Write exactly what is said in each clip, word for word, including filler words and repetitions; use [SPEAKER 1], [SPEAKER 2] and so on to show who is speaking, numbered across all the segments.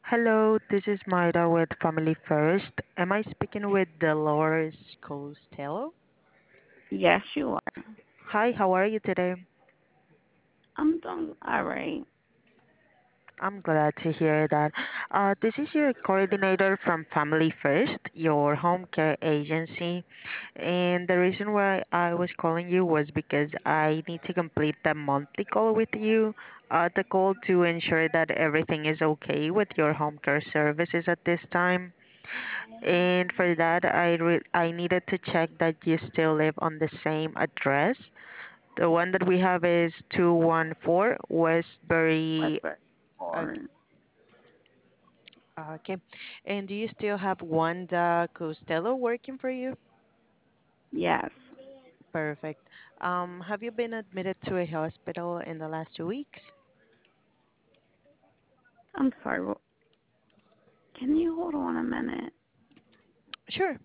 [SPEAKER 1] Hello, this is Mayra with Family First. Am I speaking with Dolores Costello?
[SPEAKER 2] Yes, you are.
[SPEAKER 1] Hi, how are you today?
[SPEAKER 2] I'm doing all right.
[SPEAKER 1] I'm glad to hear that. Uh, this is your coordinator from Family First, your home care agency. And the reason why I was calling you was because I need to complete the monthly call with you. Uh, the call to ensure that everything is okay with your home care services at this time. And for that, I re- I needed to check that you still live on the same address. The one that we have is two one four
[SPEAKER 2] What's
[SPEAKER 1] Westbury.
[SPEAKER 2] that
[SPEAKER 1] Uh,
[SPEAKER 2] for?
[SPEAKER 1] okay. And do you still have Wanda Costello working for you?
[SPEAKER 2] Yes.
[SPEAKER 1] Perfect. Um, have you been admitted to a hospital in the last two weeks?
[SPEAKER 2] I'm sorry. wh- Can you hold on a minute?
[SPEAKER 1] Sure.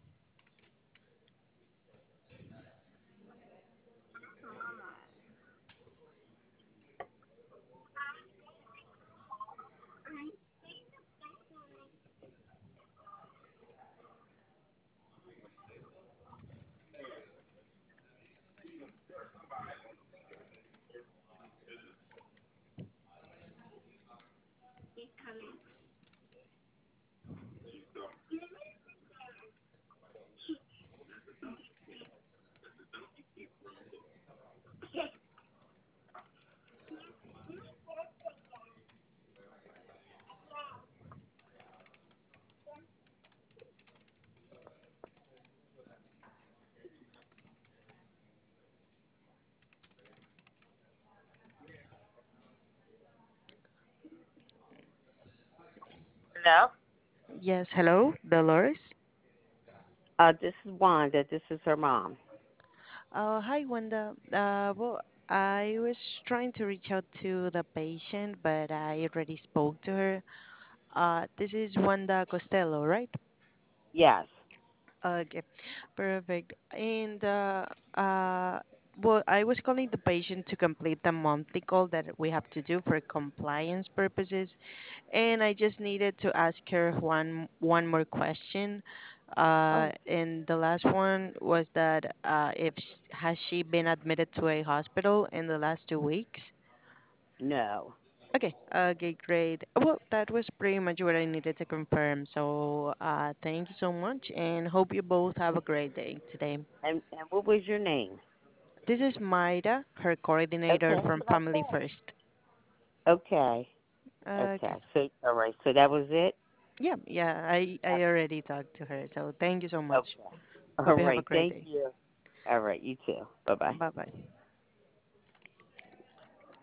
[SPEAKER 2] Hello?
[SPEAKER 1] Yes. Hello, Dolores.
[SPEAKER 2] Uh, this is Wanda. This is her mom.
[SPEAKER 1] Uh, hi, Wanda. Uh, well, I was trying to reach out to the patient, but I already spoke to her. Uh, this is Wanda Costello, right?
[SPEAKER 2] Yes.
[SPEAKER 1] Okay, perfect. And uh, uh, well, I was calling the patient to complete the monthly call that we have to do for compliance purposes, and I just needed to ask her one one more question. Uh,
[SPEAKER 2] Oh,
[SPEAKER 1] and the last one was that uh, if sh has she been admitted to a hospital in the last two weeks?
[SPEAKER 2] no.
[SPEAKER 1] Okay, okay, great. Well, that was pretty much what I needed to confirm. So, uh, thank you so much, and hope you both have a great day today.
[SPEAKER 2] And and what was your name?
[SPEAKER 1] This is Maida, her coordinator
[SPEAKER 2] Okay, that's
[SPEAKER 1] from
[SPEAKER 2] what I
[SPEAKER 1] Family
[SPEAKER 2] said.
[SPEAKER 1] First.
[SPEAKER 2] Okay.
[SPEAKER 1] Okay.
[SPEAKER 2] Okay. So all right. So that was it.
[SPEAKER 1] Yeah, yeah, I I already talked to her. So, thank you so much.
[SPEAKER 2] Okay.
[SPEAKER 1] Hope
[SPEAKER 2] All
[SPEAKER 1] you have a
[SPEAKER 2] right.
[SPEAKER 1] great
[SPEAKER 2] Thank
[SPEAKER 1] day.
[SPEAKER 2] you. All right. You too. Bye bye.
[SPEAKER 1] Bye bye.